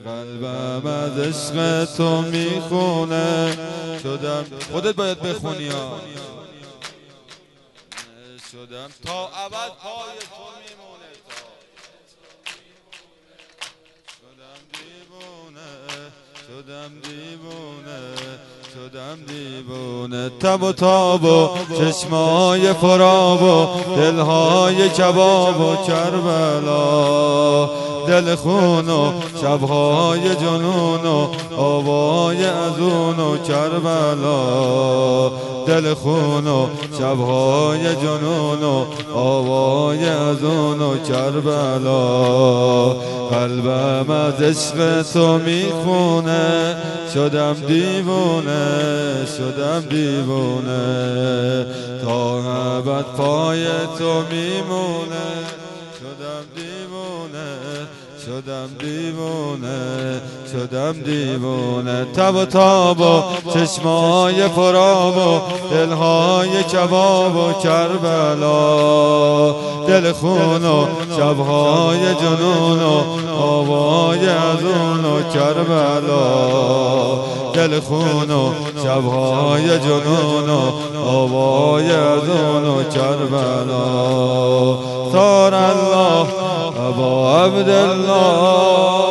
قلبم از عشق تو میخونه شدم. خودت باید بخونی ها. شدم تا ابد پای تو میمونه. شدم دیوونه تب و تاب و چشمای فراب و دلهای کباب و کربلا، دل خون و شبهای جنون و آوای ازون و کربلا، دل خون و شبهای جنون و آوای ازون و کربلا. قلبم از عشق تو میخونه شدم دیوونه تا ابد پای تو میمونه. شدم دیوونه تب و تاب و چشمای فراب و دلهای کباب و کربلا، دل خون و شبهای جنون و آوای ازون و کربلا، دل خون و شبهای جنون و آوای ازون و کربلا. صار الله ابا عبدالله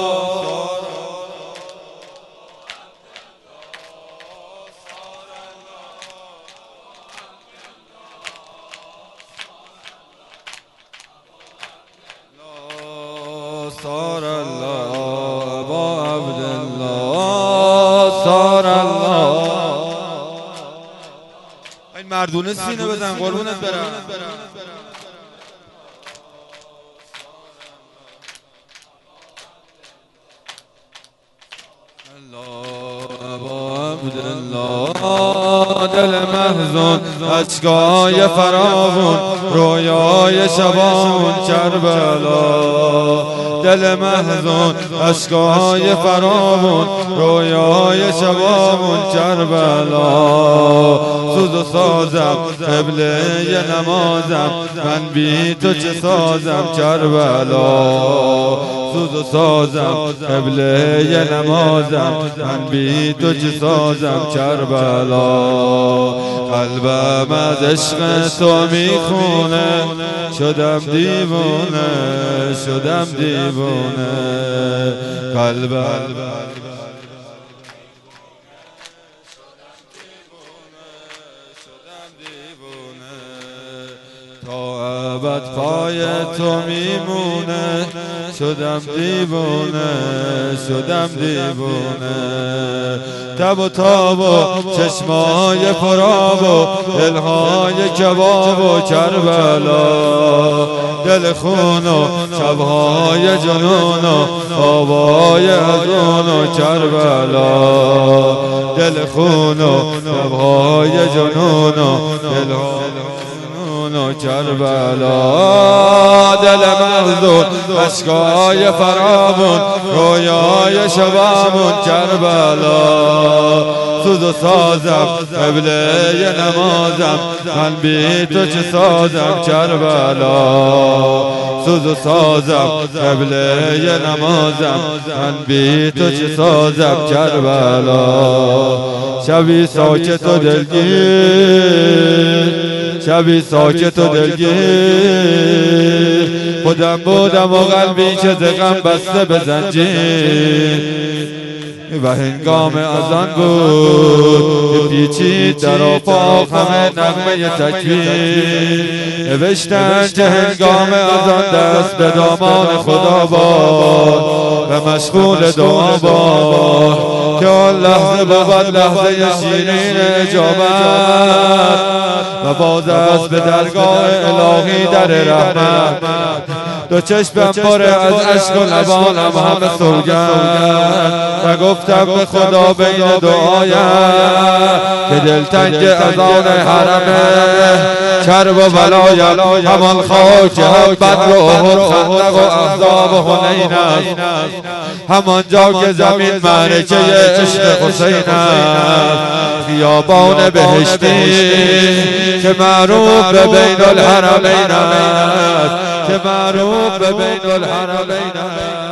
صار الله ابا عبدالله صار الله. این مردونه سینه بزن قربونت برم. ابا عبدالله دل محزون اشکای فراوون رویای شبان کربلا، دل محزون اشکای فراوون رویای شبان کربلا. سوز و سازم قبله نمازم من بی تو چه سازم کربلا، سوز و سازم قبله نمازم من بی تو چه سازم کربلا. قلبم از عشق تو میخونه شدم دیوونه قلبم تا ابد پای تو میمونه. شدم دیوونه تب و تاب و چشمای فراب و دلهای کباب و کربلا، دل خون و شبهای جنون و آوای ازون و کربلا، دل خون و شبهای جنون و کربلا، دل محزون اشکای فراوون رویای شبامون کربلا. سوز و سازم قبله نمازم من بی تو چه سازم کربلا، سوز و سازم قبله نمازم من بی تو چه سازم کربلا. شبی ساکت و دلگیر شبی ساکت و دلگیر خودم بودم و قلبی که ز غم بسته به زنجیر و هنگام اذان بود پیچید در آفاق همه نغمه تکبیر. نوشتن که هنگام اذان دست به دامان خدا باد و مشغول دعا باد که آن لحظه بود لحظه شیرین اجابت و باز است به درگاه الهی در رحمت. دو چشمم پر از عشق و لبانم همه سوگند و گفتم به خدا بین دعایم که دلتنگ از آن حرمه کرب و بلایم همان خاک هم بدر و احد خندق و احزاب و حنین است، همان جا که زمین معرکه عشق حسین است. خیابان بهشتی که معروف به بین الحرمین است، که معروف به بین الحرمین است.